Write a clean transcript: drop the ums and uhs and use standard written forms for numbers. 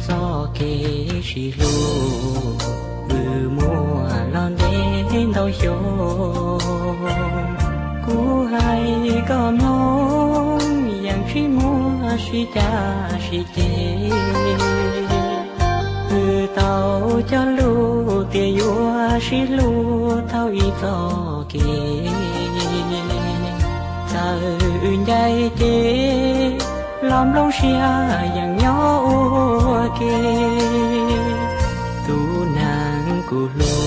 gió kề chỉ lu mùa lon đến đâu yo cú hay có mong yang chỉ mua chỉ ta chỉ tê tàu cho lu tiền vua chỉ lu thâu y gió kề ta dây tê lòng lâu xia yang nhỏ kê tu nàng cu lu